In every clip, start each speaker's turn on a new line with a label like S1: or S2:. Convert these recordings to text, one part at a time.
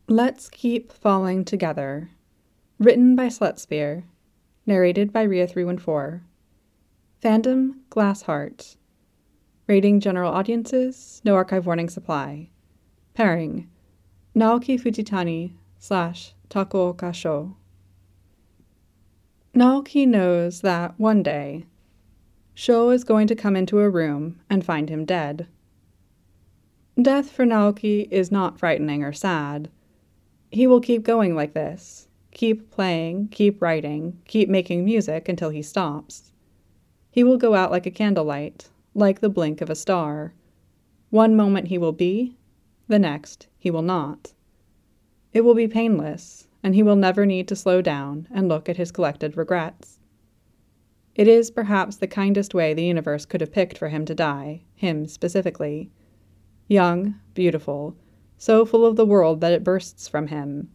S1: Let's Keep Falling Together. Written by Slutspear. Narrated by Ria314. Fandom, Glass Heart. Rating general audiences, no archive warning supply. Pairing, Naoki Fujitani / Takuoka Sho. Naoki knows that one day, Sho is going to come into a room and find him dead. Death for Naoki is not frightening or sad. He will keep going like this, keep playing, keep writing, keep making music until he stops. He will go out like a candlelight, like the blink of a star. One moment he will be, the next he will not. It will be painless, and he will never need to slow down and look at his collected regrets. It is perhaps the kindest way the universe could have picked for him to die, him specifically. Young, beautiful, so full of the world that it bursts from him.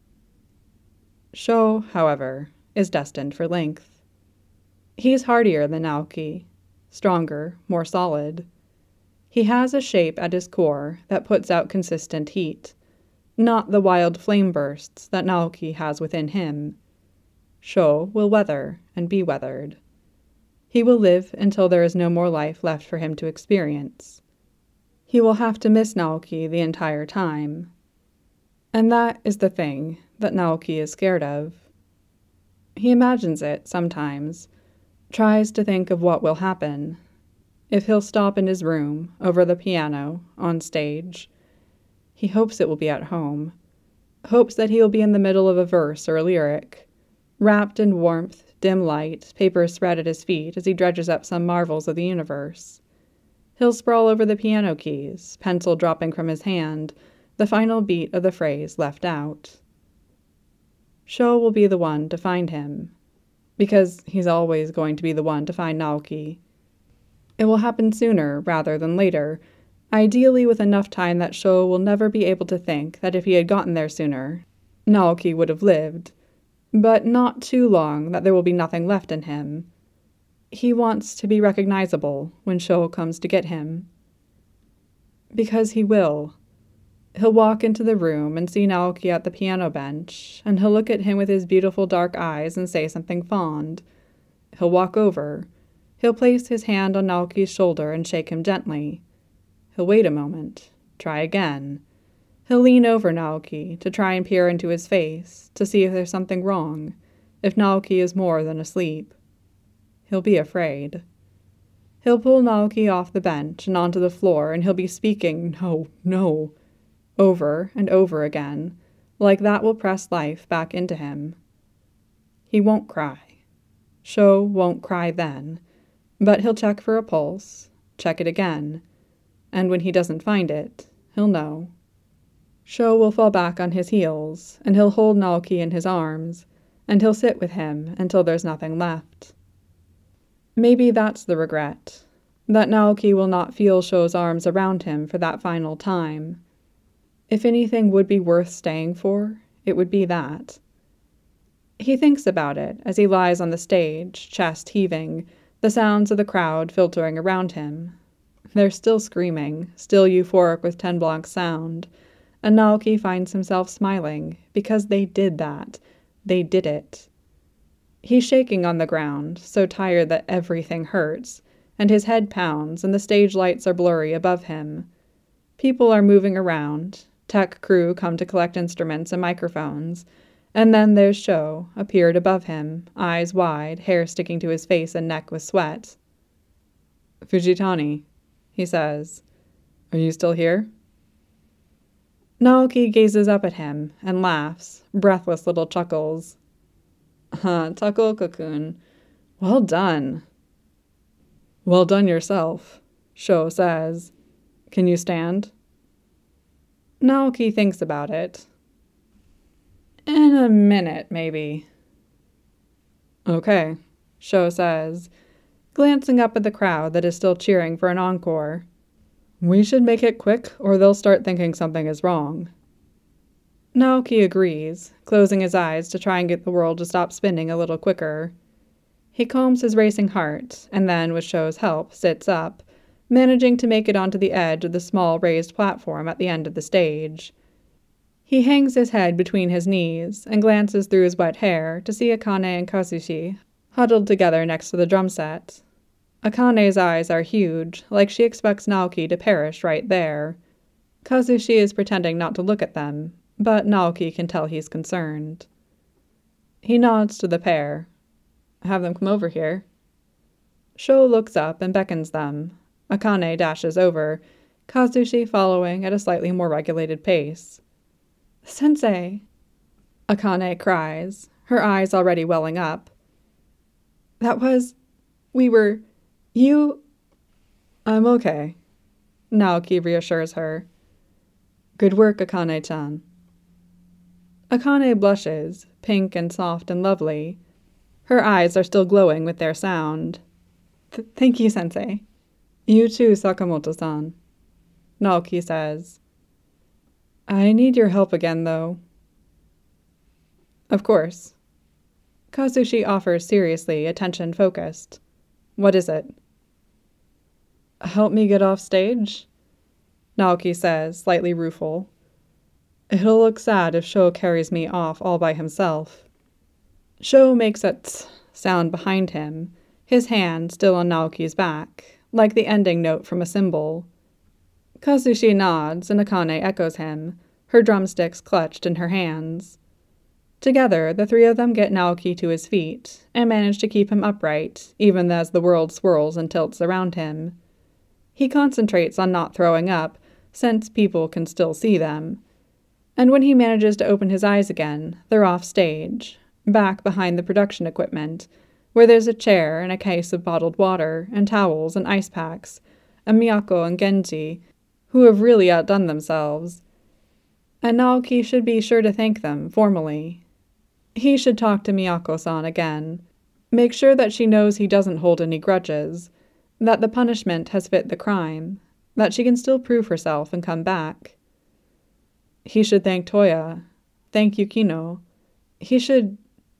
S1: Sho, however, is destined for length. He is hardier than Naoki, stronger, more solid. He has a shape at his core that puts out consistent heat, not the wild flame bursts that Naoki has within him. Sho will weather and be weathered. He will live until there is no more life left for him to experience. He will have to miss Naoki the entire time. And that is the thing that Naoki is scared of. He imagines it sometimes, tries to think of what will happen. If he'll stop in his room, over the piano, on stage. He hopes it will be at home. Hopes that he will be in the middle of a verse or a lyric, wrapped in warmth, dim light, paper spread at his feet as he dredges up some marvels of the universe. He'll sprawl over the piano keys, pencil dropping from his hand, the final beat of the phrase left out. Sho will be the one to find him, because he's always going to be the one to find Naoki. It will happen sooner rather than later, ideally with enough time that Sho will never be able to think that if he had gotten there sooner, Naoki would have lived, but not too long that there will be nothing left in him. He wants to be recognizable when Sho comes to get him. Because he will. He'll walk into the room and see Naoki at the piano bench, and he'll look at him with his beautiful dark eyes and say something fond. He'll walk over. He'll place his hand on Naoki's shoulder and shake him gently. He'll wait a moment, try again. He'll lean over Naoki to try and peer into his face, to see if there's something wrong, if Naoki is more than asleep. He'll be afraid. He'll pull Naoki off the bench and onto the floor, and he'll be speaking, "No, no," over and over again, like that will press life back into him. He won't cry. Sho won't cry then, but he'll check for a pulse, check it again, and when he doesn't find it, he'll know. Sho will fall back on his heels, and he'll hold Naoki in his arms, and he'll sit with him until there's nothing left. Maybe that's the regret, that Naoki will not feel Sho's arms around him for that final time. If anything would be worth staying for, it would be that. He thinks about it as he lies on the stage, chest heaving, the sounds of the crowd filtering around him. They're still screaming, still euphoric with Ten Blanc's sound, and Naoki finds himself smiling because they did that. They did it. He's shaking on the ground, so tired that everything hurts, and his head pounds, and the stage lights are blurry above him. People are moving around. Tech crew come to collect instruments and microphones, and then there's Sho, appeared above him, eyes wide, hair sticking to his face and neck with sweat. "Fujitani," he says, "are you still here?" Naoki gazes up at him and laughs, breathless little chuckles. "Takuoka-kun, well done." "Well done yourself," Sho says. "Can you stand?" Naoki thinks about it. "In a minute, maybe." "Okay," Sho says, glancing up at the crowd that is still cheering for an encore. "We should make it quick, or they'll start thinking something is wrong." Naoki agrees, closing his eyes to try and get the world to stop spinning a little quicker. He calms his racing heart, and then, with Sho's help, sits up, managing to make it onto the edge of the small raised platform at the end of the stage. He hangs his head between his knees and glances through his wet hair to see Akane and Kazushi huddled together next to the drum set. Akane's eyes are huge, like she expects Naoki to perish right there. Kazushi is pretending not to look at them, but Naoki can tell he's concerned. He nods to the pair. Have them come over here. Sho looks up and beckons them. Akane dashes over, Kazushi following at a slightly more regulated pace. Sensei! Akane cries, her eyes already welling up. You... I'm okay, Naoki reassures her. Good work, Akane-chan. Akane blushes, pink and soft and lovely. Her eyes are still glowing with their sound. Thank you, Sensei. You too, Sakamoto-san, Naoki says. I need your help again, though. Of course. Kazushi offers seriously, attention-focused. What is it? Help me get off stage? Naoki says, slightly rueful. It'll look sad if Sho carries me off all by himself. Sho makes a tss sound behind him, his hand still on Naoki's back, like the ending note from a cymbal. Kazushi nods and Akane echoes him, her drumsticks clutched in her hands. Together, the three of them get Naoki to his feet and manage to keep him upright, even as the world swirls and tilts around him. He concentrates on not throwing up, since people can still see them. And when he manages to open his eyes again, they're off stage, back behind the production equipment, where there's a chair and a case of bottled water and towels and ice packs, and Miyako and Genji, who have really outdone themselves. And Naoki should be sure to thank them formally. He should talk to Miyako-san again, make sure that she knows he doesn't hold any grudges, that the punishment has fit the crime, that she can still prove herself and come back. He should thank Toya, thank Yukino. He should...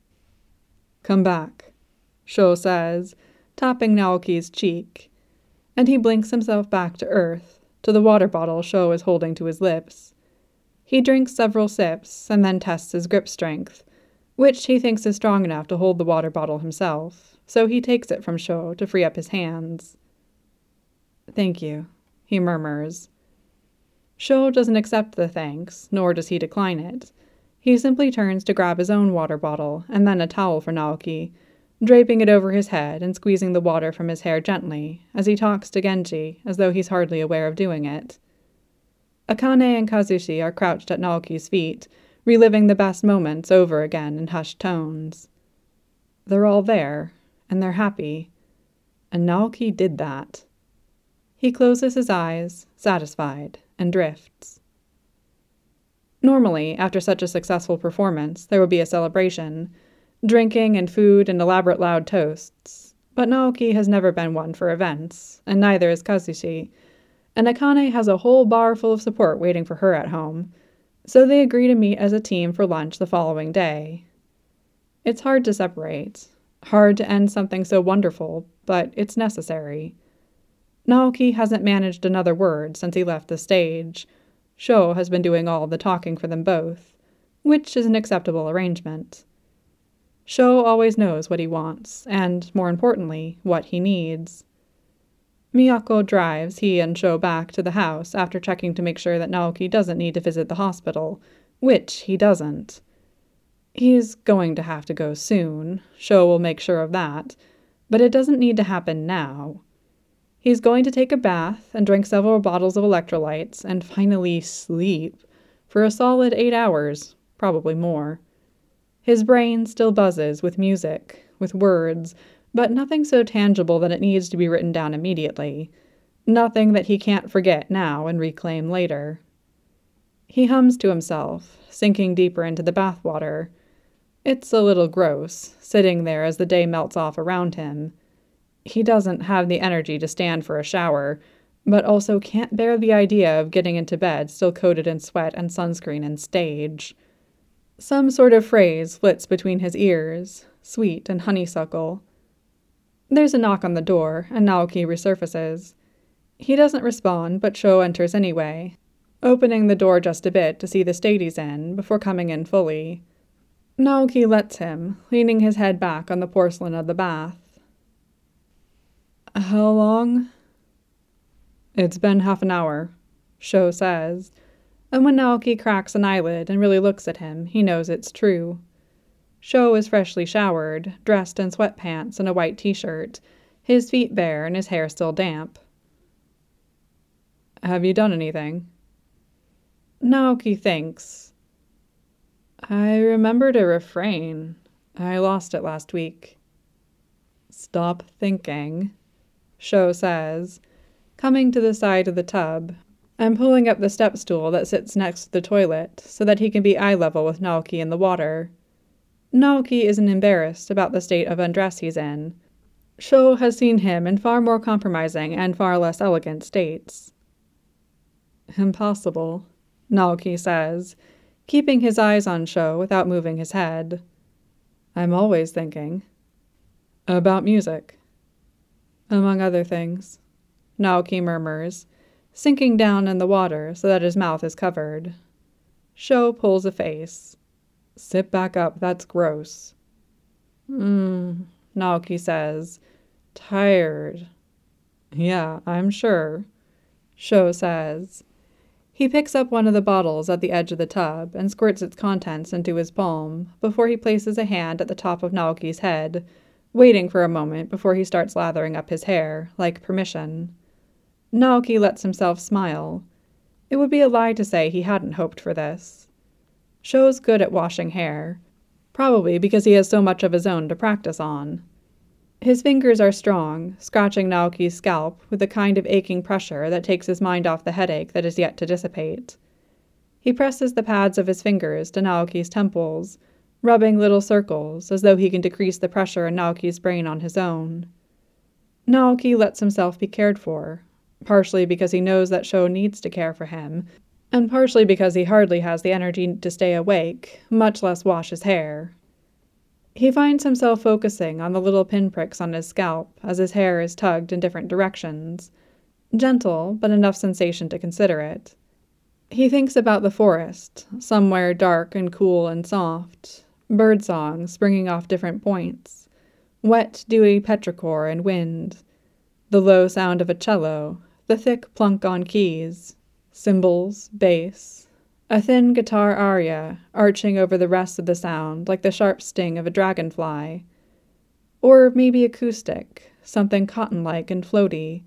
S1: Come back, Sho says, tapping Naoki's cheek, and he blinks himself back to earth, to the water bottle Sho is holding to his lips. He drinks several sips and then tests his grip strength, which he thinks is strong enough to hold the water bottle himself, so he takes it from Sho to free up his hands. Thank you, he murmurs. Sho doesn't accept the thanks, nor does he decline it. He simply turns to grab his own water bottle and then a towel for Naoki, draping it over his head and squeezing the water from his hair gently as he talks to Genji as though he's hardly aware of doing it. Akane and Kazushi are crouched at Naoki's feet, reliving the best moments over again in hushed tones. They're all there, and they're happy. And Naoki did that. He closes his eyes, satisfied, and drifts. Normally, after such a successful performance, there would be a celebration, drinking and food and elaborate loud toasts. But Naoki has never been one for events, and neither is Kazushi, and Akane has a whole bar full of support waiting for her at home, so they agree to meet as a team for lunch the following day. It's hard to separate, hard to end something so wonderful, but it's necessary. Naoki hasn't managed another word since he left the stage. Sho has been doing all the talking for them both, which is an acceptable arrangement. Sho always knows what he wants, and, more importantly, what he needs. Miyako drives he and Sho back to the house after checking to make sure that Naoki doesn't need to visit the hospital, which he doesn't. He's going to have to go soon, Sho will make sure of that, but it doesn't need to happen now. He's going to take a bath and drink several bottles of electrolytes and finally sleep for a solid 8 hours, probably more. His brain still buzzes with music, with words, but nothing so tangible that it needs to be written down immediately. Nothing that he can't forget now and reclaim later. He hums to himself, sinking deeper into the bathwater. It's a little gross, sitting there as the day melts off around him. He doesn't have the energy to stand for a shower, but also can't bear the idea of getting into bed still coated in sweat and sunscreen and stage. Some sort of phrase flits between his ears, sweet and honeysuckle. There's a knock on the door, and Naoki resurfaces. He doesn't respond, but Sho enters anyway. opening the door just a bit to see the state he's in before coming in fully. Naoki lets him, leaning his head back on the porcelain of the bath. How long? It's been half an hour, Sho says, and when Naoki cracks an eyelid and really looks at him, he knows it's true. Sho is freshly showered, dressed in sweatpants and a white t-shirt, his feet bare and his hair still damp. Have you done anything? Naoki thinks. I remembered a refrain. I lost it last week. Stop thinking, Sho says, coming to the side of the tub and pulling up the step stool that sits next to the toilet so that he can be eye level with Naoki in the water. Naoki isn't embarrassed about the state of undress he's in. Sho has seen him in far more compromising and far less elegant states. Impossible, Naoki says, keeping his eyes on Sho without moving his head. I'm always thinking. About music. Among other things, Naoki murmurs, sinking down in the water so that his mouth is covered. Sho pulls a face. Sit back up, that's gross. Naoki says. Tired. Yeah, I'm sure, Sho says. He picks up one of the bottles at the edge of the tub and squirts its contents into his palm before he places a hand at the top of Naoki's head, waiting for a moment before he starts lathering up his hair, like permission. Naoki lets himself smile. It would be a lie to say he hadn't hoped for this. Sho's good at washing hair, probably because he has so much of his own to practice on. His fingers are strong, scratching Naoki's scalp with the kind of aching pressure that takes his mind off the headache that is yet to dissipate. He presses the pads of his fingers to Naoki's temples, rubbing little circles as though he can decrease the pressure in Naoki's brain on his own. Naoki lets himself be cared for, partially because he knows that Sho needs to care for him, and partially because he hardly has the energy to stay awake, much less wash his hair. He finds himself focusing on the little pinpricks on his scalp as his hair is tugged in different directions. Gentle, but enough sensation to consider it. He thinks about the forest, somewhere dark and cool and soft, birdsong springing off different points, wet, dewy petrichor and wind, the low sound of a cello, the thick plunk on keys, cymbals, bass, a thin guitar aria arching over the rest of the sound like the sharp sting of a dragonfly. Or maybe acoustic, something cotton-like and floaty.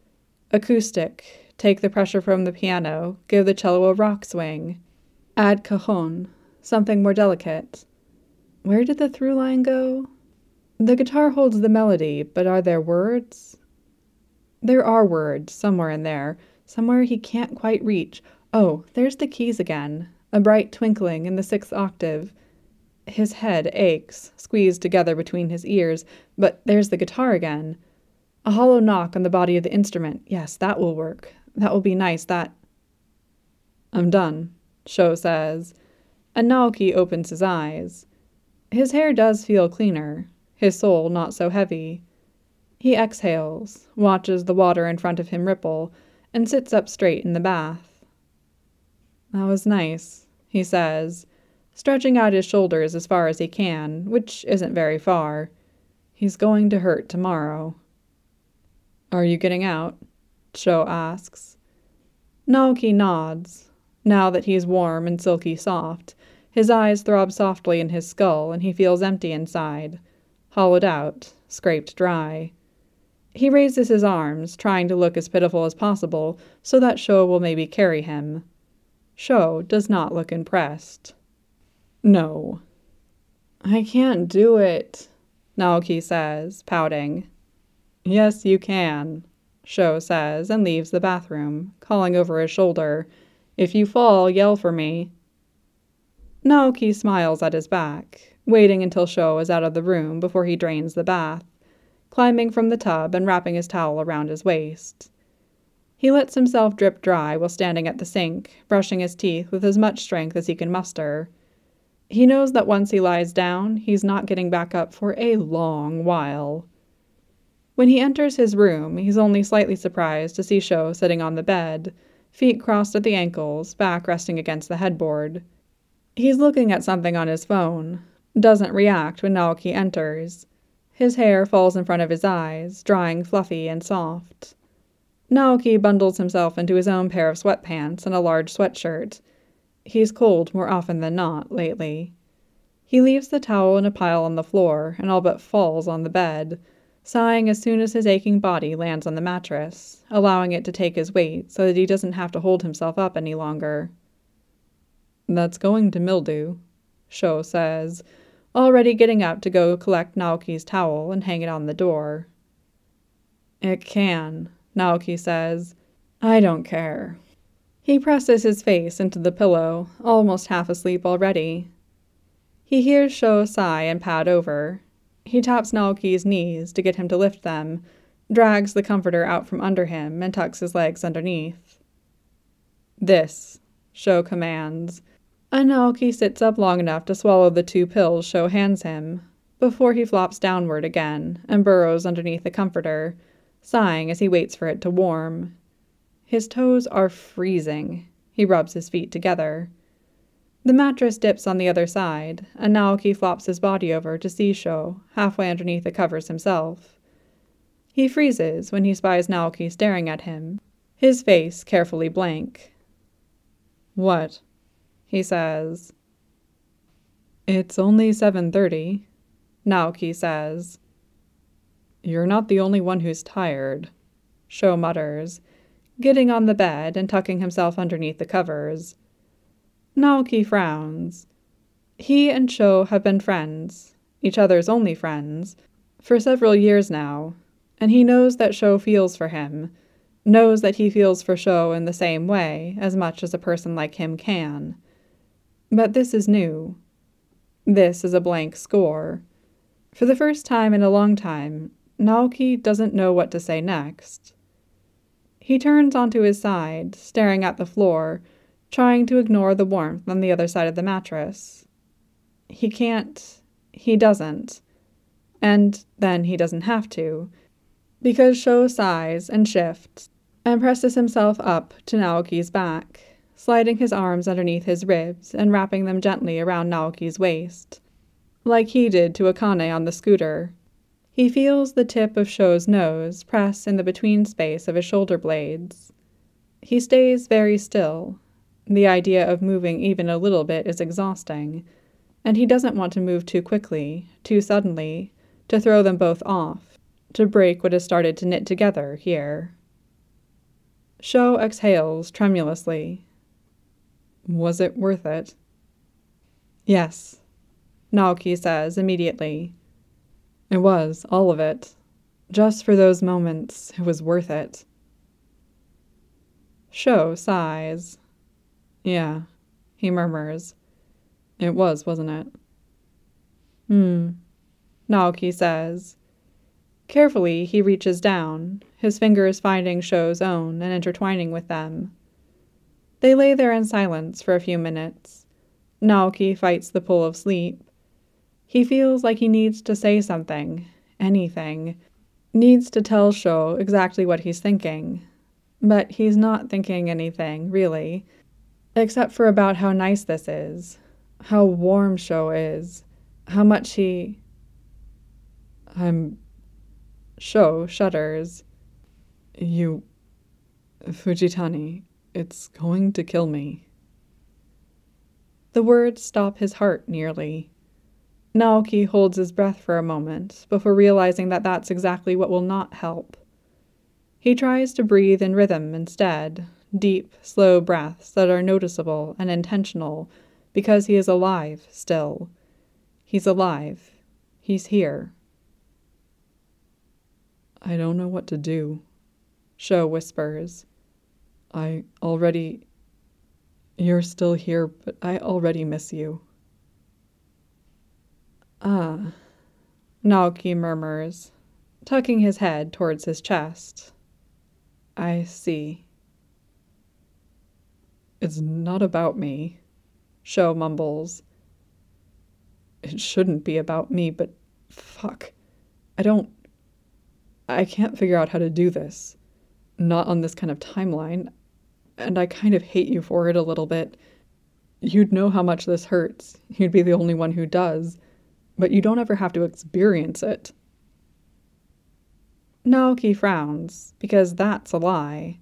S1: Acoustic, take the pressure from the piano, give the cello a rock swing. Add cajon, something more delicate. Where did the through line go? The guitar holds the melody, but are there words? There are words, somewhere in there, somewhere he can't quite reach. Oh, there's the keys again, a bright twinkling in the 6th octave. His head aches, squeezed together between his ears, but there's the guitar again. A hollow knock on the body of the instrument. Yes, that will work. That will be nice, that... I'm done, Sho says, and Naoki opens his eyes. His hair does feel cleaner, his soul not so heavy. He exhales, watches the water in front of him ripple, and sits up straight in the bath. That was nice, he says, stretching out his shoulders as far as he can, which isn't very far. He's going to hurt tomorrow. Are you getting out? Sho asks. Naoki nods. Now that he's warm and silky soft, his eyes throb softly in his skull and he feels empty inside, hollowed out, scraped dry. He raises his arms, trying to look as pitiful as possible so that Sho will maybe carry him. Sho does not look impressed. No. I can't do it, Naoki says, pouting. Yes, you can, Sho says, and leaves the bathroom, calling over his shoulder, If you fall, yell for me. Naoki smiles at his back, waiting until Sho is out of the room before he drains the bath, climbing from the tub and wrapping his towel around his waist. He lets himself drip dry while standing at the sink, brushing his teeth with as much strength as he can muster. He knows that once he lies down, he's not getting back up for a long while. When he enters his room, he's only slightly surprised to see Sho sitting on the bed, feet crossed at the ankles, back resting against the headboard. He's looking at something on his phone, doesn't react when Naoki enters. His hair falls in front of his eyes, drying fluffy and soft. Naoki bundles himself into his own pair of sweatpants and a large sweatshirt. He's cold more often than not lately. He leaves the towel in a pile on the floor and all but falls on the bed, sighing as soon as his aching body lands on the mattress, allowing it to take his weight so that he doesn't have to hold himself up any longer. "That's going to mildew," Sho says, already getting up to go collect Naoki's towel and hang it on the door. "It can," Naoki says. "I don't care." He presses his face into the pillow, almost half asleep already. He hears Sho sigh and pad over. He taps Naoki's knees to get him to lift them, drags the comforter out from under him, and tucks his legs underneath. "This," Sho commands, and Naoki sits up long enough to swallow the 2 pills Sho hands him, before he flops downward again and burrows underneath the comforter, sighing as he waits for it to warm. His toes are freezing. He rubs his feet together. The mattress dips on the other side, and Naoki flops his body over to see Sho, halfway underneath the covers himself. He freezes when he spies Naoki staring at him, his face carefully blank. "What?" he says. "It's only 7:30, Naoki says. "You're not the only one who's tired," Sho mutters, getting on the bed and tucking himself underneath the covers. Naoki frowns. He and Sho have been friends, each other's only friends, for several years now, and he knows that Sho feels for him, knows that he feels for Sho in the same way as much as a person like him can. But this is new. This is a blank score. For the first time in a long time, Naoki doesn't know what to say next. He turns onto his side, staring at the floor, trying to ignore the warmth on the other side of the mattress. He can't. He doesn't. And then he doesn't have to, because Sho sighs and shifts and presses himself up to Naoki's back, sliding his arms underneath his ribs and wrapping them gently around Naoki's waist, like he did to Akane on the scooter. He feels the tip of Sho's nose press in the between space of his shoulder blades. He stays very still. The idea of moving even a little bit is exhausting, and he doesn't want to move too quickly, too suddenly, to throw them both off, to break what has started to knit together here. Sho exhales tremulously. "Was it worth it?" "Yes," Naoki says immediately. "It was, all of it. Just for those moments, it was worth it." Sho sighs. "Yeah," he murmurs. "It was, wasn't it?" Naoki says. Carefully, he reaches down, his fingers finding Sho's own and intertwining with them. They lay there in silence for a few minutes. Naoki fights the pull of sleep. He feels like he needs to say something, anything, needs to tell Sho exactly what he's thinking. But he's not thinking anything, really, except for about how nice this is, how warm Sho is, how much he... Sho shudders. Fujitani, it's going to kill me." The words stop his heart nearly. Naoki holds his breath for a moment before realizing that that's exactly what will not help. He tries to breathe in rhythm instead, deep, slow breaths that are noticeable and intentional because he is alive still. He's alive. He's here. "I don't know what to do," Sho whispers. You're still here, but I already miss you." "Ah," Naoki murmurs, tucking his head towards his chest. "I see." "It's not about me," Sho mumbles. "It shouldn't be about me, but fuck. I can't figure out how to do this. Not on this kind of timeline. and I kind of hate you for it a little bit. You'd know how much this hurts. You'd be the only one who does. But you don't ever have to experience it. Naoki frowns, because that's a lie.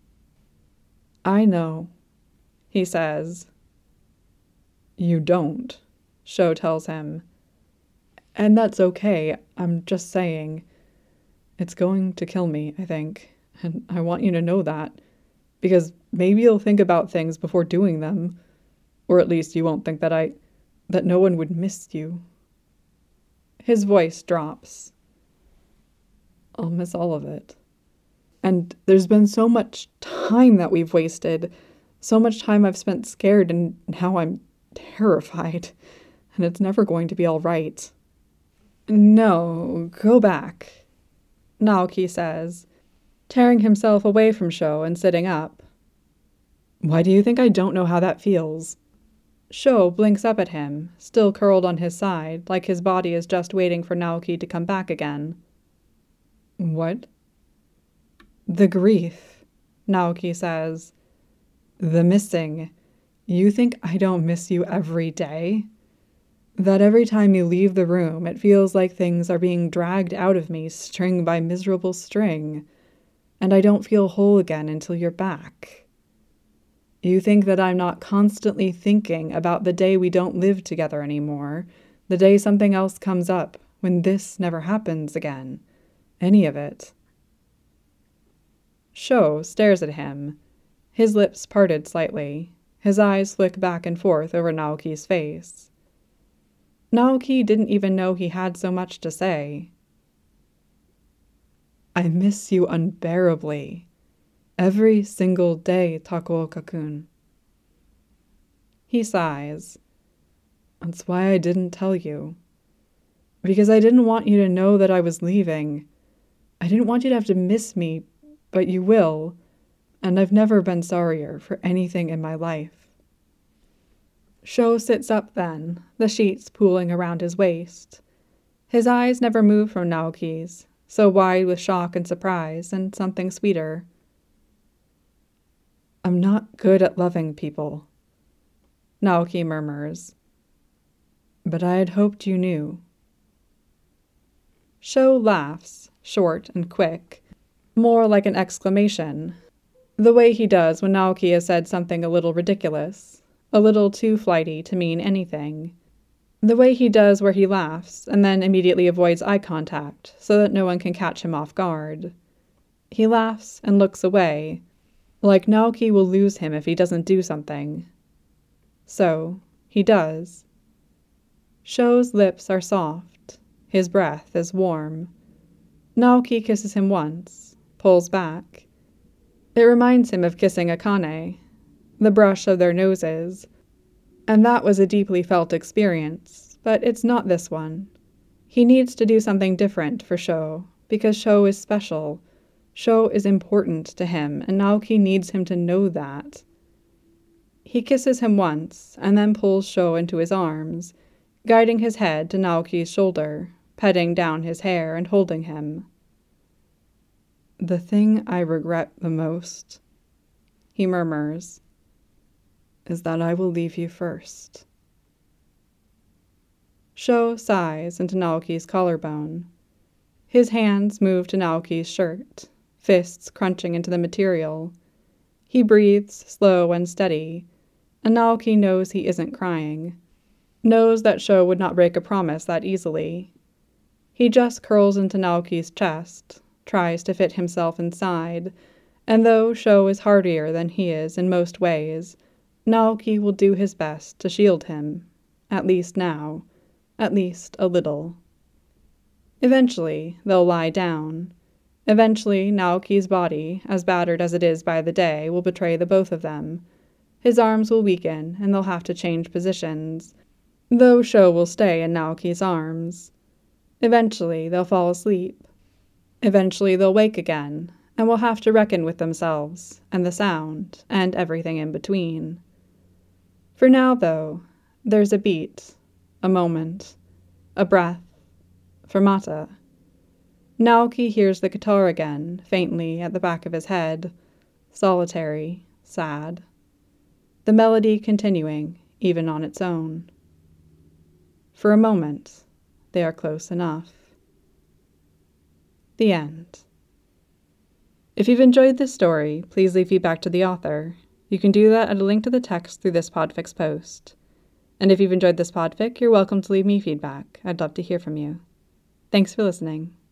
S1: I know, he says. You don't, Sho tells him. And that's okay, I'm just saying. It's going to kill me, I think, and I want you to know that, because maybe you'll think about things before doing them, or at least you won't think that no one would miss you. His voice drops. I'll miss all of it. And there's been so much time that we've wasted, so much time I've spent scared, and now I'm terrified, and it's never going to be all right. No, go back, Naoki says, tearing himself away from Sho and sitting up. Why do you think I don't know how that feels? Sho blinks up at him, still curled on his side, like his body is just waiting for Naoki to come back again. What? The grief, Naoki says. The missing. You think I don't miss you every day? That every time you leave the room, it feels like things are being dragged out of me string by miserable string, and I don't feel whole again until you're back. You think that I'm not constantly thinking about the day we don't live together anymore, the day something else comes up, when this never happens again. Any of it. Sho stares at him, his lips parted slightly, his eyes flick back and forth over Naoki's face. Naoki didn't even know he had so much to say. I miss you unbearably. Every single day, Takuoka-kun. He sighs. That's why I didn't tell you. Because I didn't want you to know that I was leaving. I didn't want you to have to miss me, but you will, and I've never been sorrier for anything in my life. Sho sits up then, the sheets pooling around his waist. His eyes never move from Naoki's, so wide with shock and surprise and something sweeter. I'm not good at loving people, Naoki murmurs. But I had hoped you knew. Sho laughs, short and quick, more like an exclamation, the way he does when Naoki has said something a little ridiculous, a little too flighty to mean anything. The way he does where he laughs and then immediately avoids eye contact so that no one can catch him off guard. He laughs and looks away, like Naoki will lose him if he doesn't do something. So, he does. Sho's lips are soft. His breath is warm. Naoki kisses him once, pulls back. It reminds him of kissing Akane, the brush of their noses. And that was a deeply felt experience, but it's not this one. He needs to do something different for Sho, because Sho is special. Sho is important to him, and Naoki needs him to know that. He kisses him once, and then pulls Sho into his arms, guiding his head to Naoki's shoulder, petting down his hair and holding him. The thing I regret the most, he murmurs, is that I will leave you first. Sho sighs into Naoki's collarbone. His hands move to Naoki's shirt, fists crunching into the material. He breathes slow and steady, and Naoki knows he isn't crying, knows that Sho would not break a promise that easily. He just curls into Naoki's chest, tries to fit himself inside, and though Sho is hardier than he is in most ways, Naoki will do his best to shield him, at least now, at least a little. Eventually, they'll lie down. Eventually, Naoki's body, as battered as it is by the day, will betray the both of them. His arms will weaken, and they'll have to change positions, though Sho will stay in Naoki's arms. Eventually, they'll fall asleep. Eventually, they'll wake again, and will have to reckon with themselves, and the sound, and everything in between. For now, though, there's a beat, a moment, a breath, fermata. Naoki hears the guitar again, faintly at the back of his head, solitary, sad. The melody continuing, even on its own. For a moment, they are close enough. The end. If you've enjoyed this story, please leave feedback to the author. You can do that at a link to the text through this Podfix post. And if you've enjoyed this podfic, you're welcome to leave me feedback. I'd love to hear from you. Thanks for listening.